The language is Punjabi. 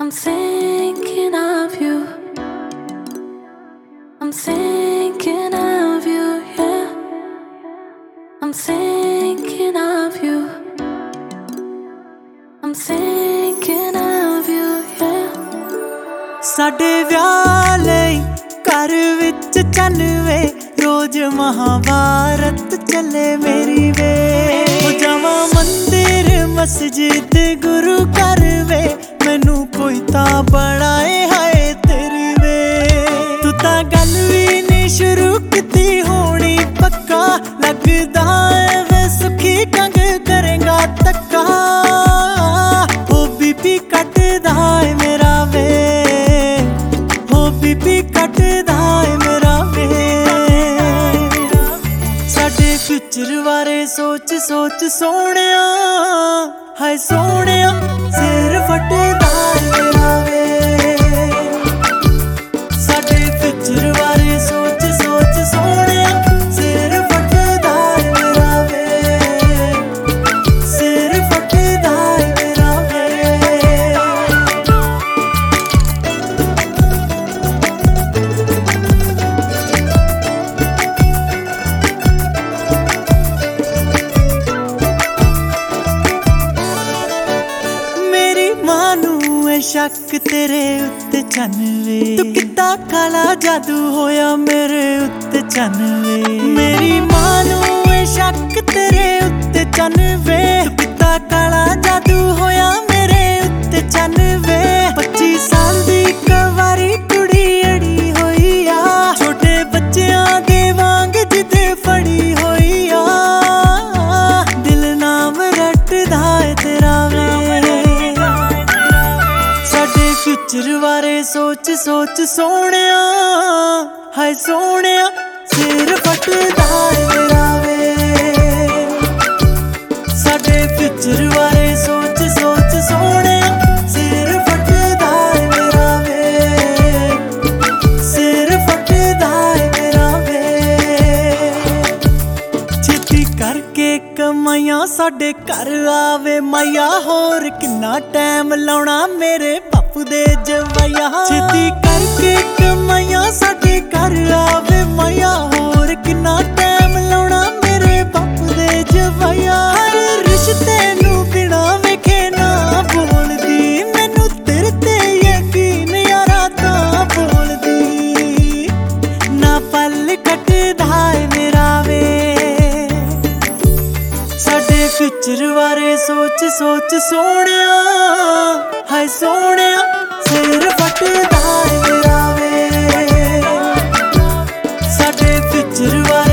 I'm thinking of you. I'm thinking of you, yeah. I'm thinking of you. I'm thinking of you, yeah. ਸਾਡੇ ਵਿਆਹ ਲਈ ਘਰ ਵਿੱਚ ਚੰਨਵੇ ਰੋਜ਼ ਮਹਾਭਾਰਤ ਚੱਲੇ ਮੇਰੀ ਵੇ ਹੋ ਜਾਵਾਂ ਮੰਦਿਰ ਮਸਜਿਦ ਗੁਰੂ ਘਰ ਵੇ ਮੈਨੂੰ ਕੋਈ ਤਾਂ ਬਣਾਏ ਹਾਏ ਤੇਰੀ ਵੇ ਤੂੰ ਤਾਂ ਗੱਲ ਵੀ ਨਹੀਂ ਸ਼ੁਰੂ ਕੀਤੀ ਹੋਣੀ ਪੱਕਾ ਲੱਗਦਾ ਏ ਵੇ ਸੁਖੀ ਕੰਗ ਕਰੇਗਾ ਤੱਕਾ ਹੋ ਬੀਬੀ ਕੱਟਦਾ ਏ ਮੇਰਾ ਵੇ ਹੋ ਬੀਬੀ ਕੱਟਦਾ ਏ ਮੇਰਾ ਵੇ ਸਾਡੇ ਫਿਊਚਰ ਬਾਰੇ ਸੋਚ ਸੋਚ ਸੋਹਣਿਆ ਹਾਏ ਸੋਹਣਿਆ ਸਿਰ ਫਟਦਾ ਏ ਮੇਰਾ ਵੇ ਸਾਡੇ ਫਿਊਚਰ ਬਾਰੇ ਸੋਚ ਸੋਚ ਸੋਹਣਿਆ ਸਿਰ ਫਟਦਾ ਏ ਮੇਰਾ ਵੇ ਸਿਰ ਫਟਦਾ ਏ ਮੇਰਾ ਵੇ शक तेरे उत्ते चनवे तू कितना काला जादू होया मेरे उत्ते चनवे मेरी मां नू शक तेरे उत्ते चनवे तू कितना काला जादू होया मेरे उत्ते चनवे 25 साल दी कवारी कुड़ी अड़ी होई आ छोटे बच्चियां दे वांग जिदे फड़ी होई आ दिल नाम रटदा है तेरा वे ਫਿਊਚਰ ਬਾਰੇ ਸੋਚ ਸੋਚ ਸੋਹਣਿਆ ਹਾਏ ਸੋਹਣਿਆ ਸਿਰ ਫਟਦਾ ਏ ਮੇਰਾ ਵੇ ਸਾਡੇ ਫਿਊਚਰ ਬਾਰੇ ਸੋਚ ਸੋਚ ਸੋਹਣਿਆ ਸਿਰ ਫਟਦਾ ਏ ਮੇਰਾ ਵੇ ਸਿਰ ਫਟਦਾ ਏ ਮੇਰਾ ਵੇ ਛੇਤੀ ਕਰਕੇ ਕਮਾਈਆਂ ਸਾਡੇ ਘਰ ਆਵੇ ਮਾਇਆ ਹੋਰ ਕਿੰਨਾ ਟਾਈਮ ਲਾਉਣਾ ਮੇਰੇ ਦੇ ਜਵਾਇਆ ਛੇਤੀ ਕਰਕੇ ਕਮਾਈਆਂ ਸਾਡੇ ਘਰ ਆਵੇ ਮਾਇਆ ਹੋਰ ਕਿੰਨਾ ਟਾਈਮ ਲਾਉਣਾ ਮੇਰੇ ਬਾਪੂ ਦੇ ਜਵਾਇਆ ਹਰ ਰਿਸ਼ਤੇ ਨੂੰ ਬਿਨਾ ਵੇਖੇ ਨਾ ਬੋਲਦੀ ਮੈਨੂੰ ਤੇਰੇ ਤੇ ਯਕੀਨ ਯਾਰਾ ਤਾਂ ਬੋਲਦੀ ਨਾ ਪਲ ਕੱਟਦਾ ਏ ਮੇਰਾ ਵੇ ਸਾਡੇ ਫਿਊਚਰ ਬਾਰੇ ਸੋਚ ਸੋਚ ਸੋਹਣਿਆ ਹਾਏ ਸੋਹਣਿਆ ਸਿਰ ਫਟਦਾ ਏ ਮੇਰਾ ਵੇ ਸਾਡੇ ਫਿਊਚਰ ਬਾਰੇ